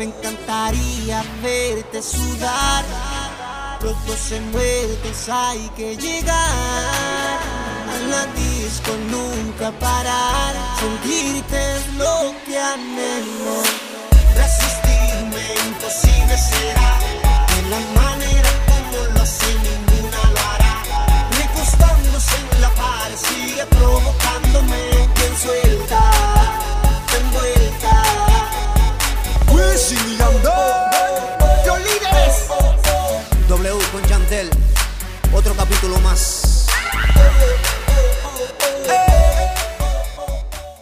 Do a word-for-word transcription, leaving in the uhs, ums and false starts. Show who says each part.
Speaker 1: Me encantaría verte sudar. Los dos envueltos hay que llegar a la disco, nunca parar. Sentirte es lo que anhelo. Resistirme imposible será. De la manera como lo hace ninguna lo hará. Recostándose en la pared sigue provocándome. Bien suelta, envuelta.
Speaker 2: Wisin y Yandel,
Speaker 1: Los líderes. W con Yandel, otro capítulo más.
Speaker 2: eh,